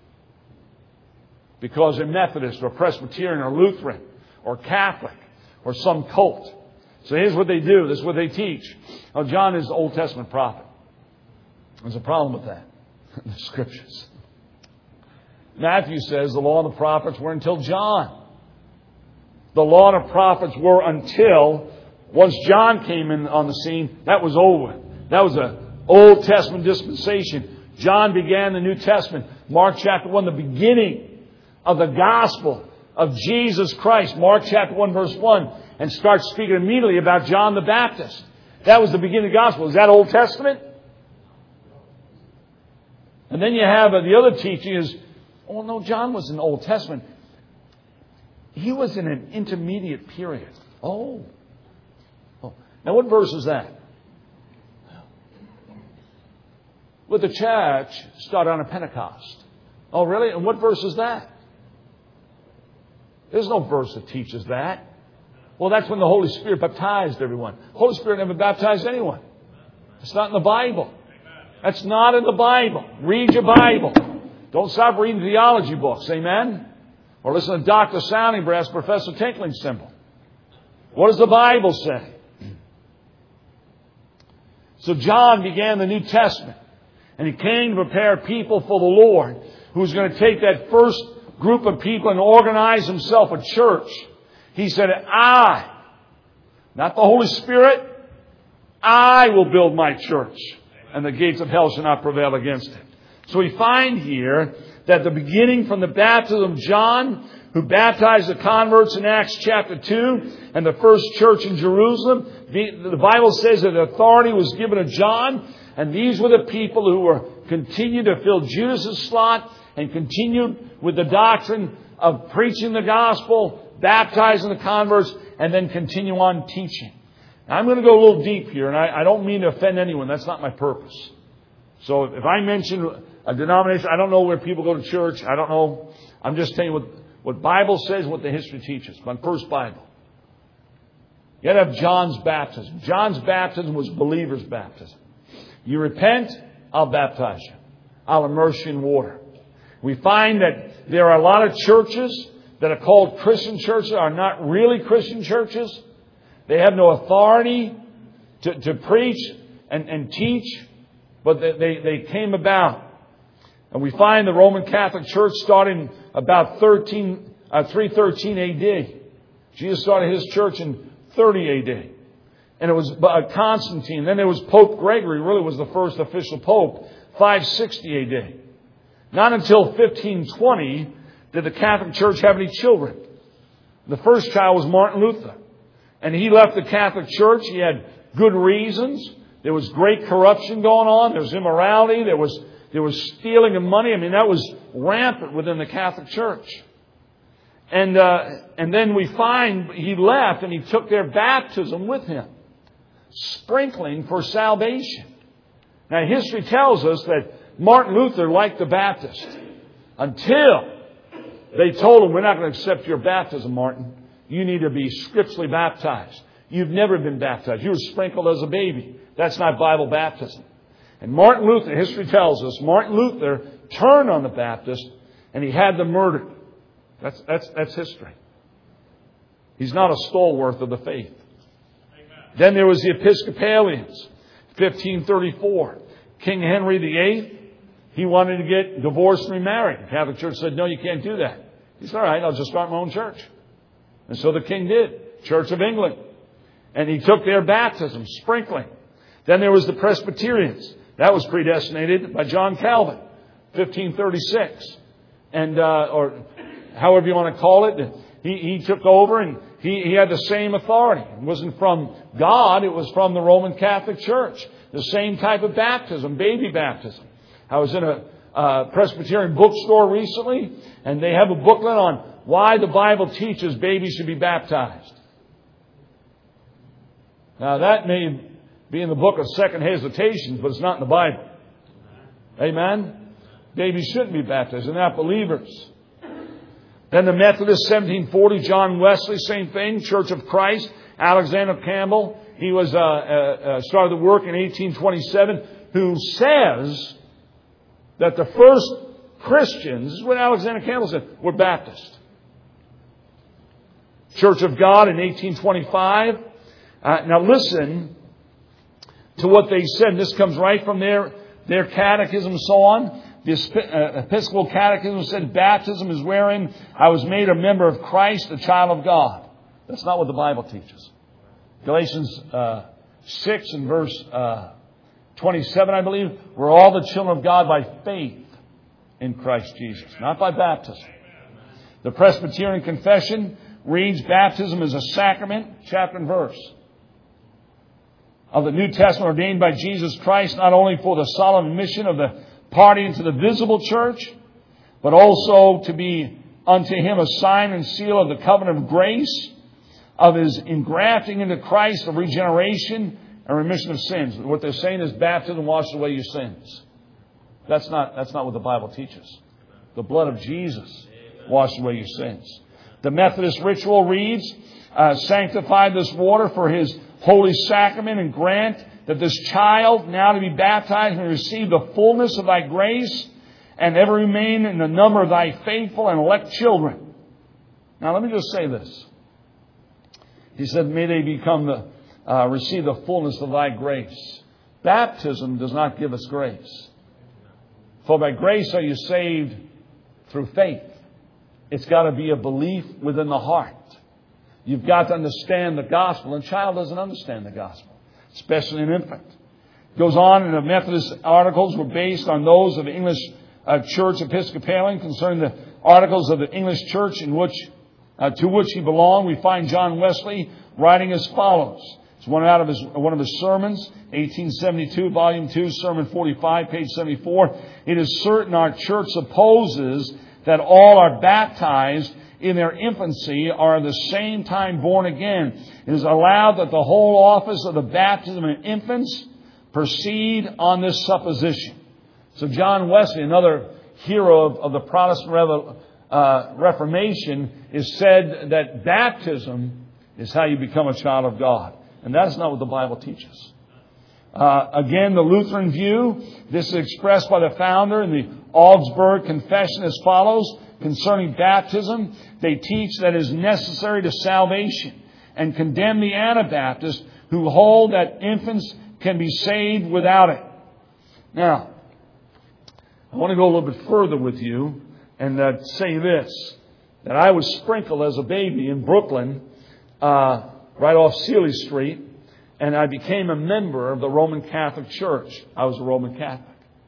Because they're Methodist or Presbyterian or Lutheran or Catholic or some cult. So here's what they do. This is what they teach. Now, John is the Old Testament prophet. There's a problem with that in the Scriptures. Matthew says the law and the prophets were until John. The law and the prophets were until, once John came in on the scene, that was over. That was an Old Testament dispensation. John began the New Testament. Mark chapter one, the beginning of the gospel of Jesus Christ. Mark chapter one, verse one. And starts speaking immediately about John the Baptist. That was the beginning of the gospel. Is that Old Testament? And then you have uh, the other teaching is, oh no, John was in the Old Testament. He was in an intermediate period. Oh. oh. Now what verse is that? Well, the church started on a Pentecost. Oh, really? And what verse is that? There's no verse that teaches that. Well, that's when the Holy Spirit baptized everyone. The Holy Spirit never baptized anyone. It's not in the Bible. That's not in the Bible. Read your Bible. Don't stop reading theology books. Amen? Or listen to Doctor Sounding Brass, Professor Tinkling Cymbal. What does the Bible say? So John began the New Testament. And he came to prepare people for the Lord, who was going to take that first group of people and organize himself a church. He said, I, not the Holy Spirit, I will build my church, and the gates of hell shall not prevail against it. So we find here that the beginning from the baptism of John, who baptized the converts in Acts chapter two, and the first church in Jerusalem, the, the Bible says that authority was given to John, and these were the people who were continued to fill Judas' slot and continued with the doctrine of preaching the gospel, baptizing the converts, and then continue on teaching. I'm going to go a little deep here, and I, I don't mean to offend anyone. That's not my purpose. So if I mention a denomination, I don't know where people go to church. I don't know. I'm just telling you what, what Bible says, what the history teaches. My first Bible. You got to have John's baptism. John's baptism was believer's baptism. You repent, I'll baptize you. I'll immerse you in water. We find that there are a lot of churches that are called Christian churches are not really Christian churches. They have no authority to, to preach and, and teach, but they, they, they came about. And we find the Roman Catholic Church starting about thirteen, uh, three thirteen A D. Jesus started his church in thirty A D. And it was uh, Constantine. Then there was Pope Gregory, really was the first official pope, five sixty A D. Not until fifteen twenty did the Catholic Church have any children. The first child was Martin Luther. And he left the Catholic Church. He had good reasons. There was great corruption going on. There was immorality. There was, there was stealing of money. I mean, that was rampant within the Catholic Church. And, uh, and then we find he left and he took their baptism with him. Sprinkling for salvation. Now, history tells us that Martin Luther liked the Baptist until they told him, we're not going to accept your baptism, Martin. You need to be scripturally baptized. You've never been baptized. You were sprinkled as a baby. That's not Bible baptism. And Martin Luther, history tells us, Martin Luther turned on the Baptist and he had them murdered. That's, that's, that's history. He's not a stalwart of the faith. Amen. Then there was the Episcopalians, fifteen thirty-four. King Henry the Eighth, he wanted to get divorced and remarried. The Catholic Church said, no, you can't do that. He said, all right, I'll just start my own church. And so the king did. Church of England. And he took their baptism, sprinkling. Then there was the Presbyterians. That was predestinated by John Calvin, fifteen thirty-six. And, uh, or however you want to call it. He, he took over and he, he had the same authority. It wasn't from God. It was from the Roman Catholic Church. The same type of baptism, baby baptism. I was in a uh, Presbyterian bookstore recently, and they have a booklet on why the Bible teaches babies should be baptized. Now, that may be in the book of Second Hesitations, but it's not in the Bible. Amen? Babies shouldn't be baptized. They're not believers. Then the Methodists, seventeen forty, John Wesley, same thing, Church of Christ. Alexander Campbell, he was uh, uh, started the work in eighteen twenty-seven, who says that the first Christians, this is what Alexander Campbell said, were Baptist. Church of God in eighteen twenty-five. Uh, now listen to what they said. This comes right from their, their catechism and so on. The Episcopal Catechism said, baptism is wherein I was made a member of Christ, a child of God. That's not what the Bible teaches. Galatians uh, six and verse uh, twenty-seven, I believe, we're all the children of God by faith in Christ Jesus, not by baptism. The Presbyterian Confession reads, baptism is a sacrament, chapter and verse, of the New Testament ordained by Jesus Christ, not only for the solemn admission of the party into the visible church, but also to be unto him a sign and seal of the covenant of grace, of his engrafting into Christ, of regeneration and remission of sins. What they're saying is baptism washes away your sins. That's not, that's not what the Bible teaches. The blood of Jesus washes away your sins. The Methodist ritual reads, uh, sanctify this water for his holy sacrament and grant that this child now to be baptized may receive the fullness of thy grace and ever remain in the number of thy faithful and elect children. Now let me just say this. He said, may they become the, uh, receive the fullness of thy grace. Baptism does not give us grace. For by grace are you saved through faith. It's got to be a belief within the heart. You've got to understand the gospel. And a child doesn't understand the gospel, especially an infant. It goes on, and the Methodist articles were based on those of the English uh, Church Episcopalian concerning the articles of the English Church in which uh, to which he belonged. We find John Wesley writing as follows. It's one out of his one of his sermons, eighteen seventy-two, volume two, sermon forty-five, page seventy-four. It is certain our church supposes that all are baptized in their infancy are at the same time born again. It is allowed that the whole office of the baptism of infants proceed on this supposition. So John Wesley, another hero of, of the Protestant Revo, uh, Reformation, is said that baptism is how you become a child of God. And that's not what the Bible teaches. Uh, again, the Lutheran view, this is expressed by the founder in the Augsburg Confession as follows. Concerning baptism, they teach that it is necessary to salvation and condemn the Anabaptists who hold that infants can be saved without it. Now, I want to go a little bit further with you and uh, say this, that I was sprinkled as a baby in Brooklyn, uh, right off Seeley Street, and I became a member of the Roman Catholic Church. I was a Roman Catholic.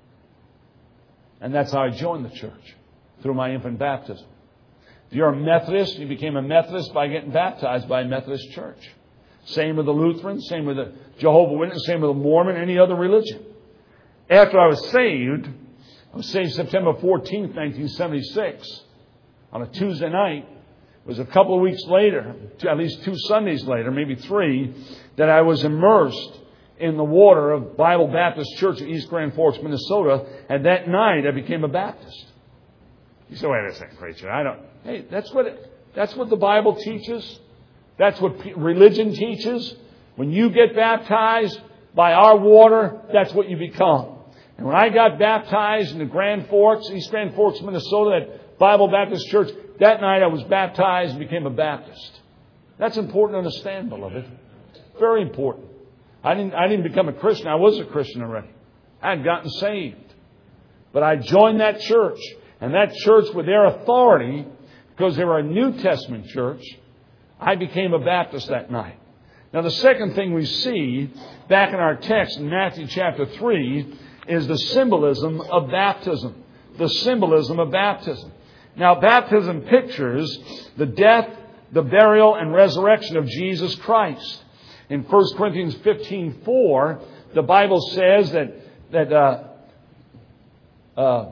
And that's how I joined the church, through my infant baptism. If you're a Methodist, you became a Methodist by getting baptized by a Methodist church. Same with the Lutheran, same with the Jehovah's Witness, same with the Mormon, any other religion. After I was saved, I was saved September fourteenth, nineteen seventy-six, on a Tuesday night. It was a couple of weeks later, at least two Sundays later, maybe three, that I was immersed in the water of Bible Baptist Church in East Grand Forks, Minnesota. And that night I became a Baptist. You say, wait a second, preacher. I don't. Hey, that's what it, that's what the Bible teaches. That's what religion teaches. When you get baptized by our water, that's what you become. And when I got baptized in the Grand Forks, East Grand Forks, Minnesota, at Bible Baptist Church, that night I was baptized and became a Baptist. That's important to understand, beloved. Very important. I didn't, I didn't become a Christian. I was a Christian already. I had gotten saved. But I joined that church. And that church, with their authority, because they were a New Testament church, I became a Baptist that night. Now, the second thing we see back in our text in Matthew chapter three is the symbolism of baptism. The symbolism of baptism. Now, baptism pictures the death, the burial, and resurrection of Jesus Christ. In First Corinthians fifteen four, the Bible says that that uh, uh,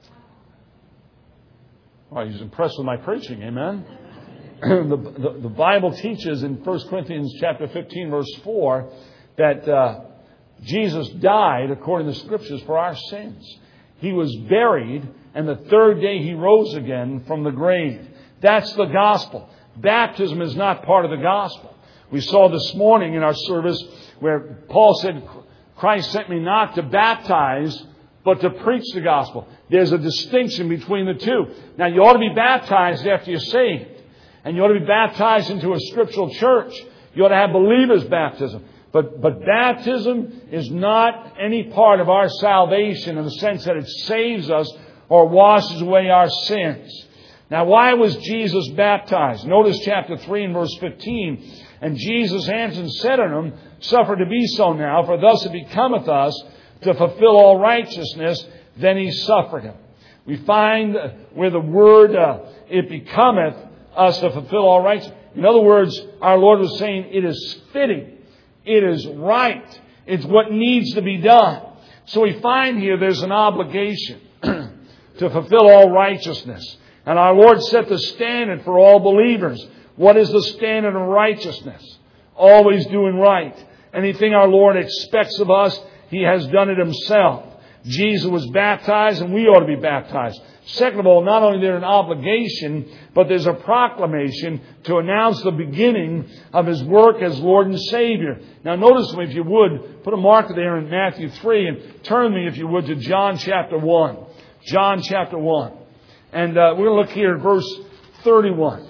well, he's impressed with my preaching, amen. the, the, the Bible teaches in First Corinthians chapter fifteen, verse four, that uh, Jesus died according to the Scriptures for our sins. He was buried, and the third day He rose again from the grave. That's the gospel. Baptism is not part of the gospel. We saw this morning in our service where Paul said, Christ sent me not to baptize, but to preach the gospel. There's a distinction between the two. Now, you ought to be baptized after you're saved. And you ought to be baptized into a scriptural church. You ought to have believers' baptism. But, but baptism is not any part of our salvation in the sense that it saves us or washes away our sins. Now, why was Jesus baptized? Notice chapter three and verse fifteen. And Jesus answered and said unto him, Suffer to be so now, for thus it becometh us to fulfill all righteousness. Then He suffered him. We find where the word, uh, it becometh us to fulfill all righteousness. In other words, our Lord was saying it is fitting. It is right. It's what needs to be done. So we find here there's an obligation to fulfill all righteousness. And our Lord set the standard for all believers. What is the standard of righteousness? Always doing right. Anything our Lord expects of us, He has done it Himself. Jesus was baptized, and we ought to be baptized. Second of all, not only is there an obligation, but there's a proclamation to announce the beginning of His work as Lord and Savior. Now notice me, if you would, put a marker there in Matthew three, and turn me, if you would, to John chapter one. John chapter one. And uh, we're going to look here at verse thirty-one.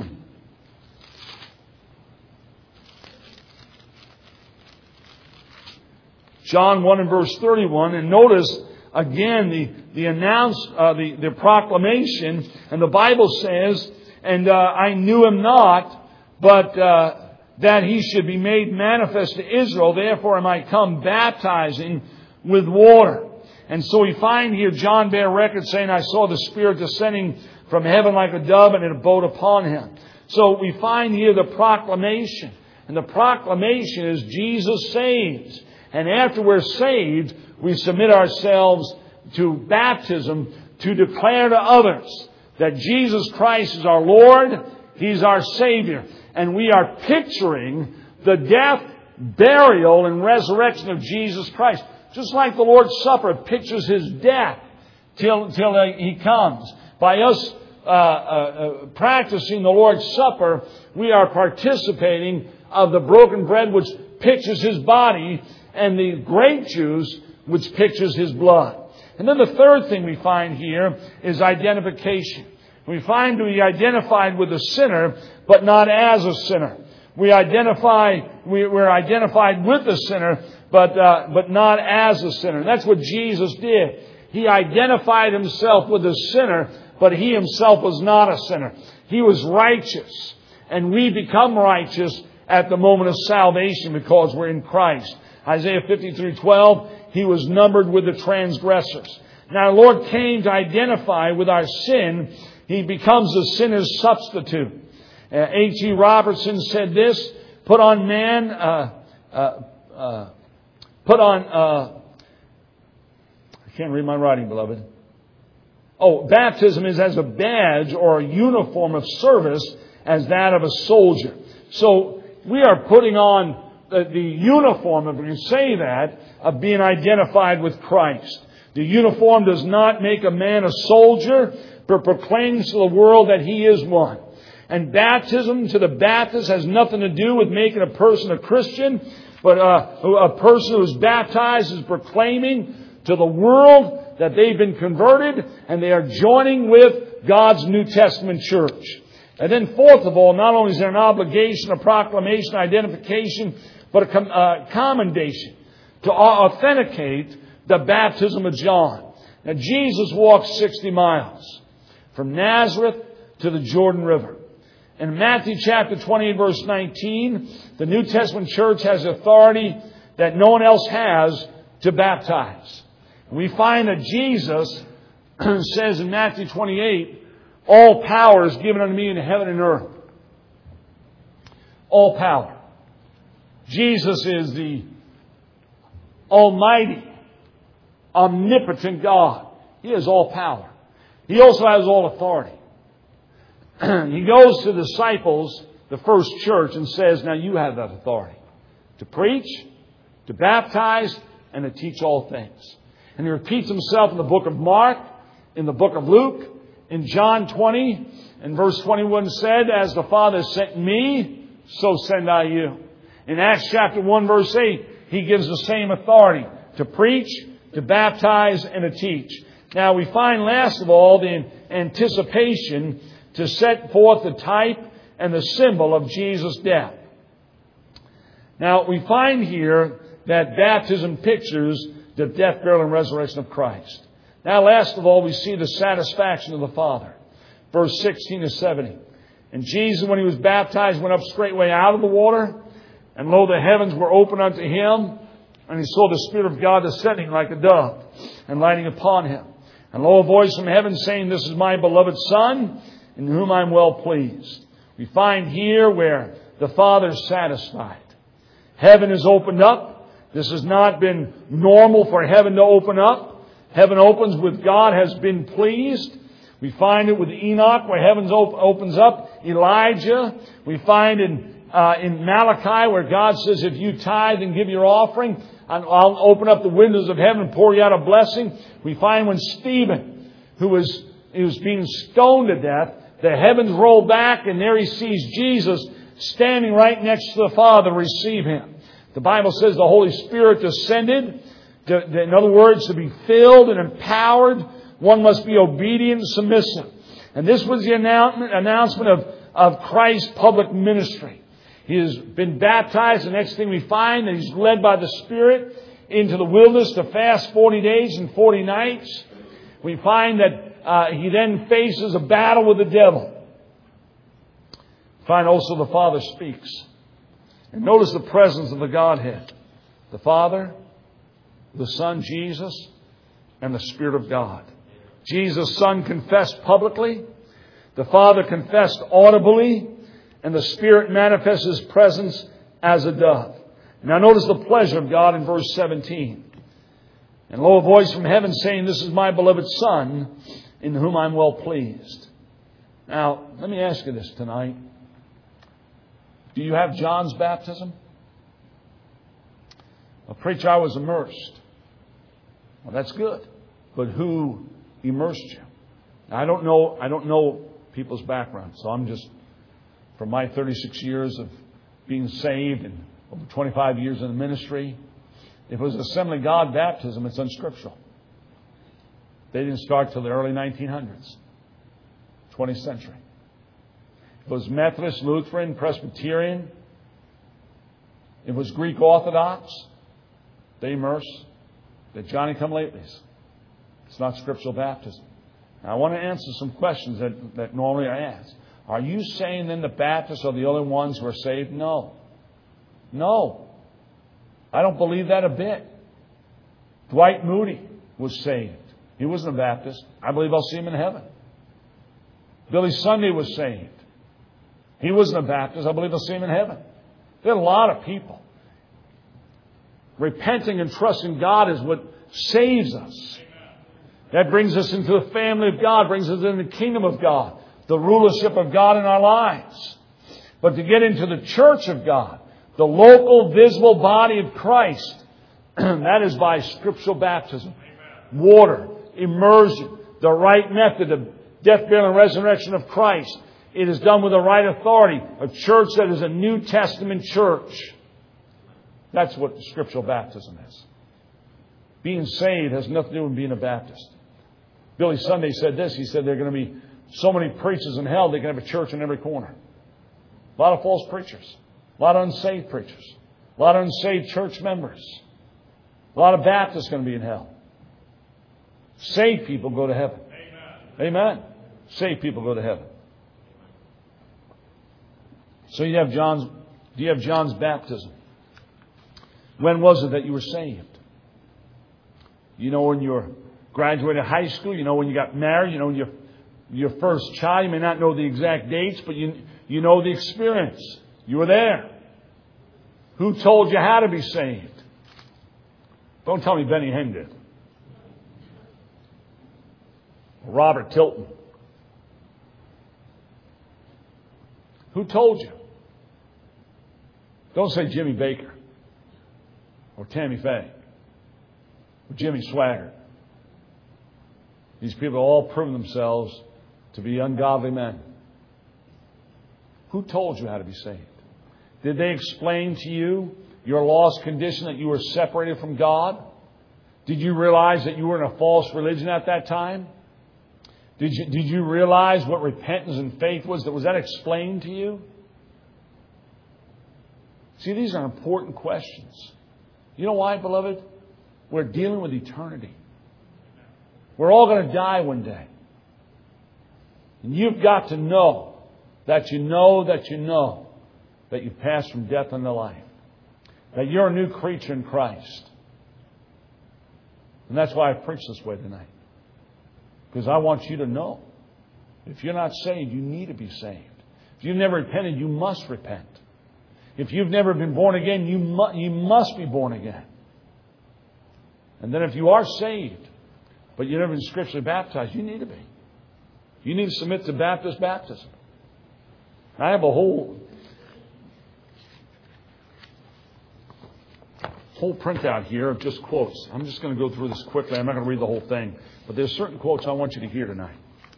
John one and verse thirty-one. And notice again the, the announce, uh, the, the proclamation. And the Bible says, And uh, I knew Him not, but uh, that He should be made manifest to Israel. Therefore am I come baptizing with water. And so we find here John bare record saying, I saw the Spirit descending from heaven like a dove, and it abode upon Him. So we find here the proclamation. And the proclamation is Jesus saves. And after we're saved, we submit ourselves to baptism to declare to others that Jesus Christ is our Lord. He's our Savior. And we are picturing the death, burial, and resurrection of Jesus Christ. Just like the Lord's Supper pictures His death till, till He comes. By us uh, uh, practicing the Lord's Supper, we are participating of the broken bread, which pictures His body, and the grape juice, which pictures His blood. And then the third thing we find here is identification. We find to be identified with the sinner, but not as a sinner. We identify, we, we're identified with the sinner, but uh, but not as a sinner. That's what Jesus did. He identified Himself with the sinner, but He Himself was not a sinner. He was righteous. And we become righteous at the moment of salvation because we're in Christ. Isaiah fifty-three twelve, He was numbered with the transgressors. Now the Lord came to identify with our sin. He becomes the sinner's substitute. Uh, H E Robertson said this, put on man, uh, uh, uh, put on, uh, I can't read my writing, beloved. Oh, baptism is as a badge or a uniform of service as that of a soldier. So we are putting on the, the uniform, if we can say that, of being identified with Christ. The uniform does not make a man a soldier, but proclaims to the world that he is one. And baptism to the Baptist has nothing to do with making a person a Christian, but uh, a person who is baptized is proclaiming to the world that they've been converted and they are joining with God's New Testament church. And then fourth of all, not only is there an obligation, a proclamation, identification, but a com- uh, commendation to authenticate the baptism of John. Now Jesus walked sixty miles from Nazareth to the Jordan River. In Matthew chapter twenty-eight, verse nineteen, the New Testament church has authority that no one else has to baptize. We find that Jesus says in Matthew twenty-eight, all power is given unto me in heaven and earth. All power. Jesus is the Almighty, omnipotent God. He has all power. He also has all authority. He goes to the disciples, the first church, and says, now you have that authority to preach, to baptize, and to teach all things. And he repeats himself in the book of Mark, in the book of Luke, in John twenty, and verse twenty-one said, as the Father sent me, so send I you. In Acts chapter one, verse eight, he gives the same authority to preach, to baptize, and to teach. Now we find last of all the anticipation to set forth the type and the symbol of Jesus' death. Now we find here that baptism pictures the death, burial, and resurrection of Christ. Now last of all we see the satisfaction of the Father. Verse sixteen to seventeen. And Jesus, when He was baptized, went up straightway out of the water. And lo, the heavens were opened unto Him. And He saw the Spirit of God descending like a dove and lighting upon Him. And lo, a voice from heaven saying, this is my beloved Son, in whom I am well pleased. We find here where the Father is satisfied. Heaven is opened up. This has not been normal for heaven to open up. Heaven opens with God has been pleased. We find it with Enoch where heaven op- opens up. Elijah. We find in uh, in Malachi where God says, if you tithe and give your offering, I'll open up the windows of heaven and pour you out a blessing. We find when Stephen, who was, he was being stoned to death, the heavens roll back and there he sees Jesus standing right next to the Father to receive Him. The Bible says the Holy Spirit descended. To, to, in other words, to be filled and empowered, one must be obedient and submissive. And this was the announcement, announcement of, of Christ's public ministry. He has been baptized. The next thing we find that He's led by the Spirit into the wilderness to fast forty days and forty nights. We find that uh, He then faces a battle with the devil. We find also the Father speaks. And notice the presence of the Godhead. The Father, the Son, Jesus, and the Spirit of God. Jesus' Son confessed publicly. The Father confessed audibly. And the Spirit manifests His presence as a dove. Now notice the pleasure of God in verse seventeen. And lo, a voice from heaven saying, this is my beloved Son, in whom I am well pleased. Now, let me ask you this tonight. Do you have John's baptism? A preacher, I was immersed. Well, that's good. But who immersed you? I don't know. I don't know people's background, so I'm just, from my thirty-six years of being saved and over twenty-five years in the ministry, if it was Assembly of God baptism, it's unscriptural. They didn't start till the early nineteen hundreds, twentieth century. It was Methodist, Lutheran, Presbyterian. It was Greek Orthodox. They immerse. The Johnny-come-latelys. It's not scriptural baptism. Now, I want to answer some questions that, that normally are asked. Are you saying then the Baptists are the only ones who are saved? No. No. I don't believe that a bit. Dwight Moody was saved. He wasn't a Baptist. I believe I'll see him in heaven. Billy Sunday was saved. He wasn't a Baptist. I believe I'll see him in heaven. There are a lot of people. Repenting and trusting God is what saves us. That brings us into the family of God, brings us into the kingdom of God, the rulership of God in our lives. But to get into the church of God, the local, visible body of Christ, that is by scriptural baptism, water, immersion, the right method of death, burial, and resurrection of Christ. It is done with the right authority. A church that is a New Testament church. That's what scriptural baptism is. Being saved has nothing to do with being a Baptist. Billy Sunday said this. He said there are going to be so many preachers in hell, they can have a church in every corner. A lot of false preachers. A lot of unsaved preachers. A lot of unsaved church members. A lot of Baptists going to be in hell. Saved people go to heaven. Amen. Amen. Saved people go to heaven. So you have John's, do you have John's baptism? When was it that you were saved? You know when you graduated high school, you know when you got married, you know when your your first child, you may not know the exact dates, but you you know the experience. You were there. Who told you how to be saved? Don't tell me Benny Hinn did. Robert Tilton. Who told you? Don't say Jimmy Baker or Tammy Faye or Jimmy Swaggart. These people have all proven themselves to be ungodly men. Who told you how to be saved? Did they explain to you your lost condition, that you were separated from God? Did you realize that you were in a false religion at that time? Did you, did you realize what repentance and faith was? Was that explained to you? See, these are important questions. You know why, beloved? We're dealing with eternity. We're all going to die one day. And you've got to know that you know that you know that you've passed from death unto life. That you're a new creature in Christ. And that's why I preach this way tonight. Because I want you to know. If you're not saved, you need to be saved. If you've never repented, you must repent. If you've never been born again, you, mu- you must be born again. And then if you are saved, but you've never been scripturally baptized, you need to be. You need to submit to Baptist baptism. I have a whole whole printout here of just quotes. I'm just going to go through this quickly. I'm not going to read the whole thing. But there's certain quotes I want you to hear tonight.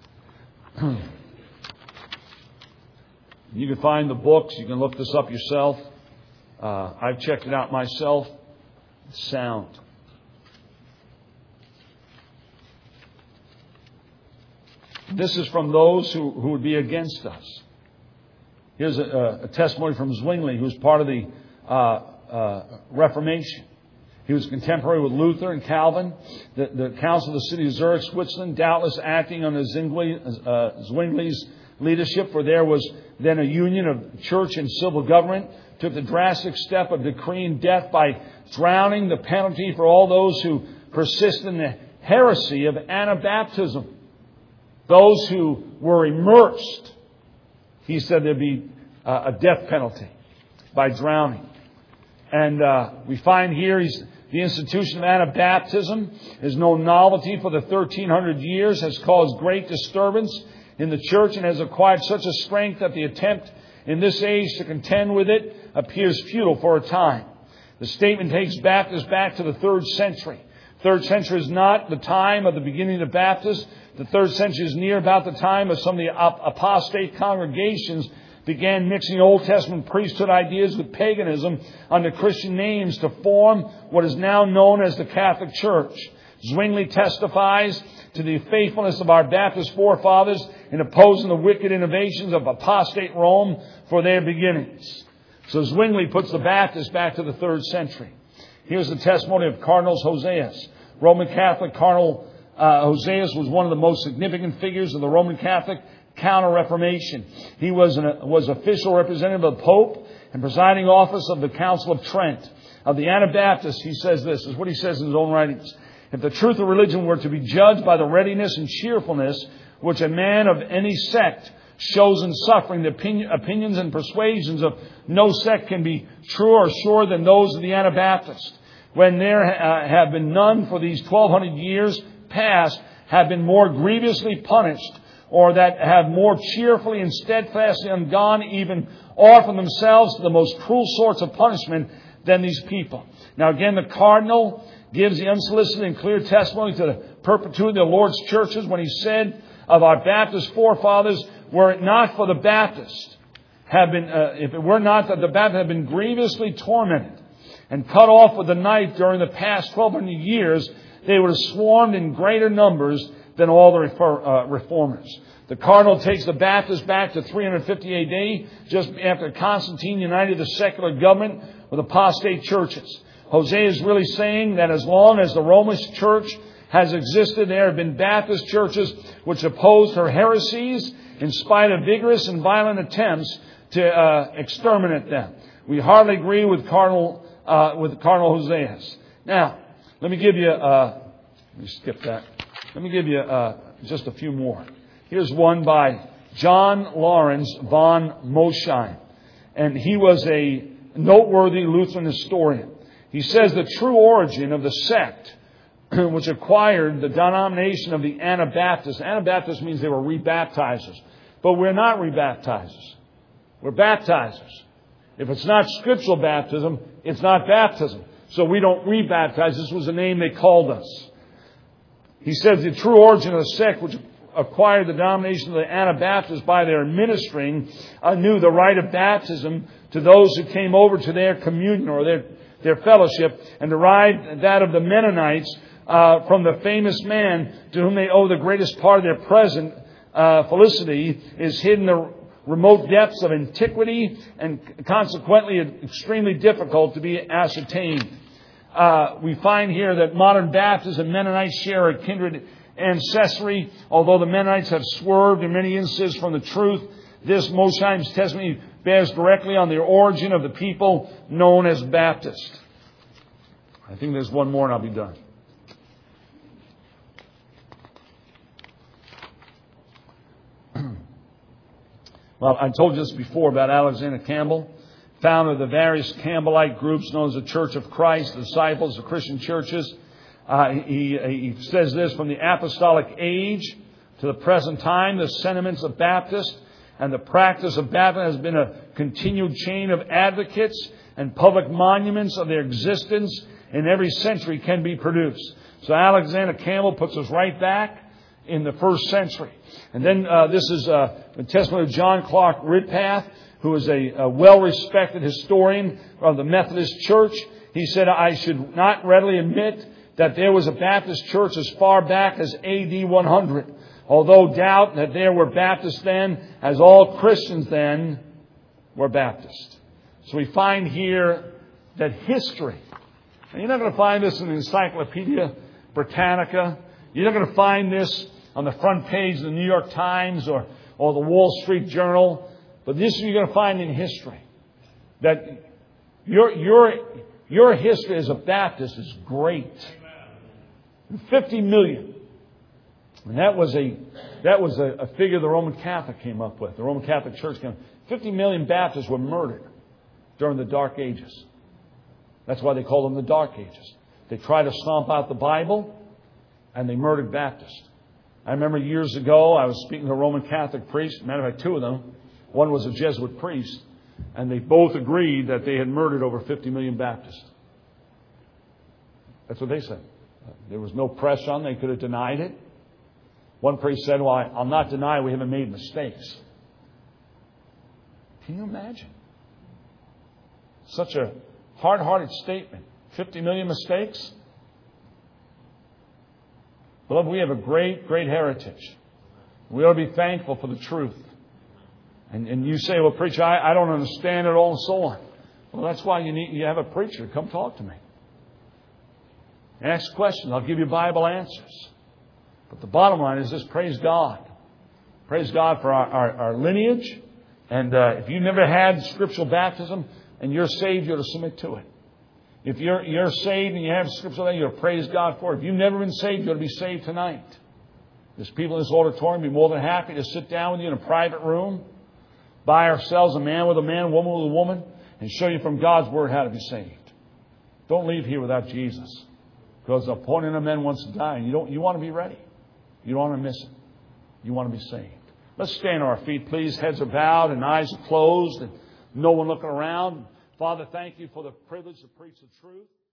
You can find the books. You can look this up yourself. Uh, I've checked it out myself. It's sound. This is from those who, who would be against us. Here's a, a testimony from Zwingli, who's part of the uh, uh, Reformation. He was contemporary with Luther and Calvin. The, the Council of the City of Zurich, Switzerland, doubtless acting under Zwingli, uh, Zwingli's leadership, for there was then a union of church and civil government, took the drastic step of decreeing death by drowning the penalty for all those who persist in the heresy of Anabaptism. Those who were immersed, he said there'd be a death penalty by drowning. And uh, we find here he's, the institution of Anabaptism is no novelty for the thirteen hundred years, has caused great disturbance in the church and has acquired such a strength that the attempt in this age to contend with it appears futile for a time. The statement takes Baptists back to the third century. Third century is not the time of the beginning of the Baptists. The third century is near about the time of some of the apostate congregations began mixing Old Testament priesthood ideas with paganism under Christian names to form what is now known as the Catholic Church. Zwingli testifies to the faithfulness of our Baptist forefathers in opposing the wicked innovations of apostate Rome for their beginnings. So Zwingli puts the Baptists back to the third century. Here's the testimony of Cardinal Hoseas. Roman Catholic Cardinal uh, Hoseas was one of the most significant figures of the Roman Catholic Counter-Reformation. He was an was official representative of the Pope and presiding office of the Council of Trent. Of the Anabaptists, he says this, this is what he says in his own writings. If the truth of religion were to be judged by the readiness and cheerfulness which a man of any sect shows in suffering, the opinion, opinions and persuasions of no sect can be truer or surer than those of the Anabaptists. When there uh, have been none for these twelve hundred years past have been more grievously punished, or that have more cheerfully and steadfastly ungone even often themselves to the most cruel sorts of punishment than these people. Now again, the Cardinal gives the unsolicited and clear testimony to the perpetuity of the Lord's churches when he said of our Baptist forefathers, were it not for the Baptists, have been, uh, if it were not that the Baptists have been grievously tormented and cut off with the knife during the past twelve hundred years, they would have swarmed in greater numbers than all the refer, uh, reformers. The Cardinal takes the Baptists back to three hundred fifty A D, just after Constantine united the secular government with apostate churches. Hosea is really saying that as long as the Roman Church has existed, there have been Baptist churches which opposed her heresies in spite of vigorous and violent attempts to uh, exterminate them. We hardly agree with Cardinal uh, with Cardinal Hoseas. Now, let me give you. Uh, let me skip that. Let me give you uh, just a few more. Here's one by John Lawrence von Mosheim, and he was a noteworthy Lutheran historian. He says the true origin of the sect which acquired the denomination of the Anabaptists. Anabaptists means they were rebaptizers. But we're not rebaptizers. We're baptizers. If it's not scriptural baptism, it's not baptism. So we don't rebaptize. This was the name they called us. He says the true origin of the sect which acquired the denomination of the Anabaptists by their ministering anew the rite of baptism to those who came over to their communion or their, their fellowship, and derived that of the Mennonites uh, from the famous man to whom they owe the greatest part of their present uh, felicity, is hidden in the remote depths of antiquity and consequently extremely difficult to be ascertained. Uh, we find here that modern Baptists and Mennonites share a kindred ancestry. Although the Mennonites have swerved in many instances from the truth, this Mosheim's testimony bears directly on the origin of the people known as Baptists. I think there's one more and I'll be done. Well, I told you this before about Alexander Campbell, founder of the various Campbellite groups known as the Church of Christ, the Disciples of Christian Churches. Uh, he, he says this: from the apostolic age to the present time, the sentiments of Baptists and the practice of baptism has been a continued chain of advocates, and public monuments of their existence in every century can be produced. So Alexander Campbell puts us right back in the first century. And then uh, this is uh, the testimony of John Clark Ridpath, who is a, a well-respected historian of the Methodist Church. He said, I should not readily admit that there was a Baptist church as far back as A D one hundred. Although doubt that there were Baptists then, as all Christians then were Baptist. So we find here that history, and you're not going to find this in the Encyclopedia Britannica. You're not going to find this on the front page of the New York Times or, or the Wall Street Journal. But this you're going to find in history. That your, your, your history as a Baptist is great. fifty million. And that was a that was a, a figure the Roman Catholic came up with. The Roman Catholic Church came up. fifty million Baptists were murdered during the Dark Ages. That's why they call them the Dark Ages. They tried to stomp out the Bible, and they murdered Baptists. I remember years ago, I was speaking to a Roman Catholic priest. Matter of fact, two of them. One was a Jesuit priest. And they both agreed that they had murdered over fifty million Baptists. That's what they said. There was no press on. They could have denied it. One priest said, well, I'll not deny we haven't made mistakes. Can you imagine? Such a hard-hearted statement. fifty million mistakes? Beloved, we have a great, great heritage. We ought to be thankful for the truth. And, and you say, well, preacher, I, I don't understand it all and so on. Well, that's why you need you have a preacher. Come talk to me. Ask questions. I'll give you Bible answers. But the bottom line is this: praise God. Praise God for our, our, our lineage. And uh, if you never had scriptural baptism and you're saved, you're to submit to it. If you're you're saved and you have scriptural baptism, you're to praise God for it. If you've never been saved, you're to be saved tonight. There's people in this auditorium be more than happy to sit down with you in a private room by ourselves, a man with a man, a woman with a woman, and show you from God's Word how to be saved. Don't leave here without Jesus. Because the appointing of men wants to die, and you don't you want to be ready. You don't want to miss it. You want to be saved. Let's stand on our feet, please. Heads are bowed and eyes are closed and no one looking around. Father, thank you for the privilege to preach the truth.